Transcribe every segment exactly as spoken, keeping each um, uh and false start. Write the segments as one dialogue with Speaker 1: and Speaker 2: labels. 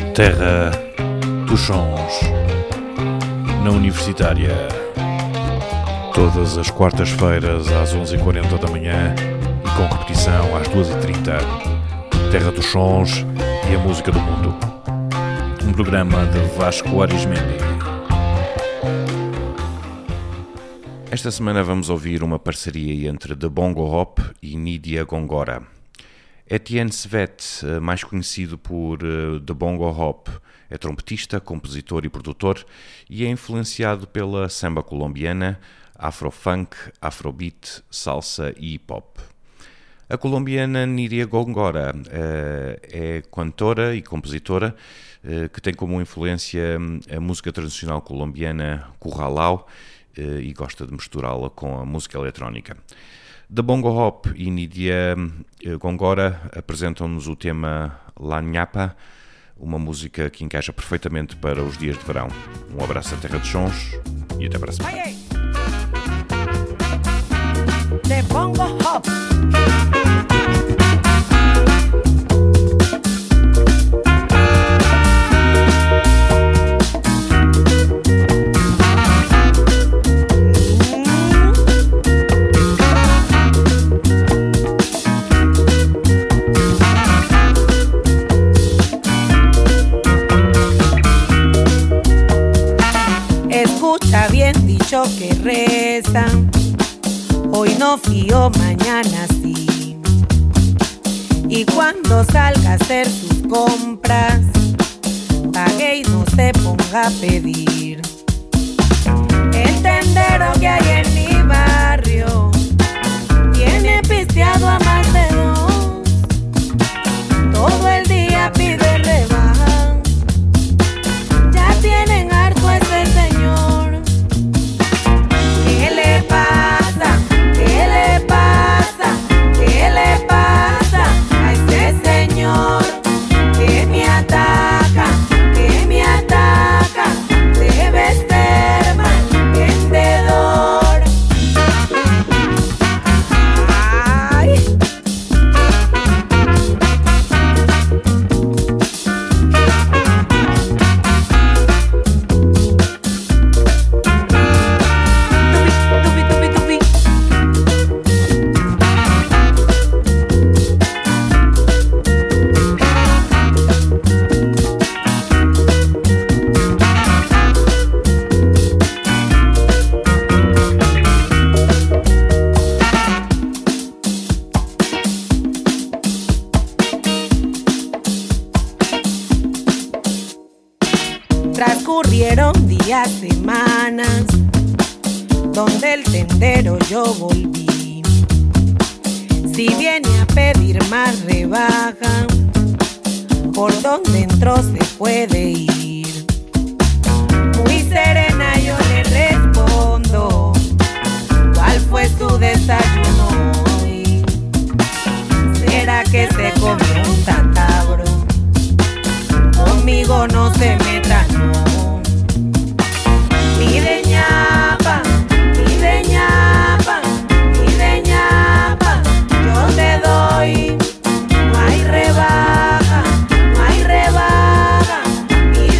Speaker 1: Terra dos Sons, na Universitária, todas as quartas-feiras às onze e quarenta da manhã e com repetição às duas e trinta. Terra dos Sons e a música do mundo. Um programa de Vasco Arismendi. Esta semana vamos ouvir uma parceria entre The Bongo Hop e Nidia Gongora. Etienne Svet, mais conhecido por The Bongo Hop, é trompetista, compositor e produtor e é influenciado pela samba colombiana, afrofunk, afrobeat, salsa e hip-hop. A colombiana Nidia Gongora é cantora e compositora que tem como influência a música tradicional colombiana curralao e gosta de misturá-la com a música eletrónica. The Bongo Hop e Nidia Gongora apresentam-nos o tema La Ñapa, uma música que encaixa perfeitamente para os dias de verão. Um abraço à Terra dos Sons e até para a semana.
Speaker 2: The Bongo Hop.
Speaker 3: Escucha bien dicho que rezan, hoy no fío, mañana sí. Y cuando salga a hacer sus compras, pague y no se ponga a pedir. El tendero que hay en mi barrio tiene pisteado a más de dos. Todo el día pide rebaja, ya tienen harto ese señor. ¿Qué le pasa? ¿Qué le pasa? ¿Qué le pasa a ese señor que me ataca, que me ataca? Debe ser mal vendedor. Ay. Tupi, tupi, tupi, tupi. Transcurrieron días, semanas, donde el tendero yo volví. Si viene a pedir más rebaja, por donde entró se puede ir. Muy serena yo le respondo, ¿cuál fue su desayuno hoy? ¿Será que se comió un tatabro? Conmigo no se meta, no. Pide ñapa, pide ñapa, pide ñapa, yo te doy. No hay rebaja, no hay rebaja. Pide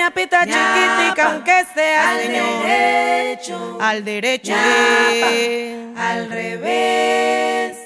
Speaker 3: ñapita chiquitica, aunque sea
Speaker 2: al
Speaker 3: señor.
Speaker 2: derecho,
Speaker 3: Al derecho,
Speaker 2: ñapa,
Speaker 3: eh.
Speaker 2: al revés.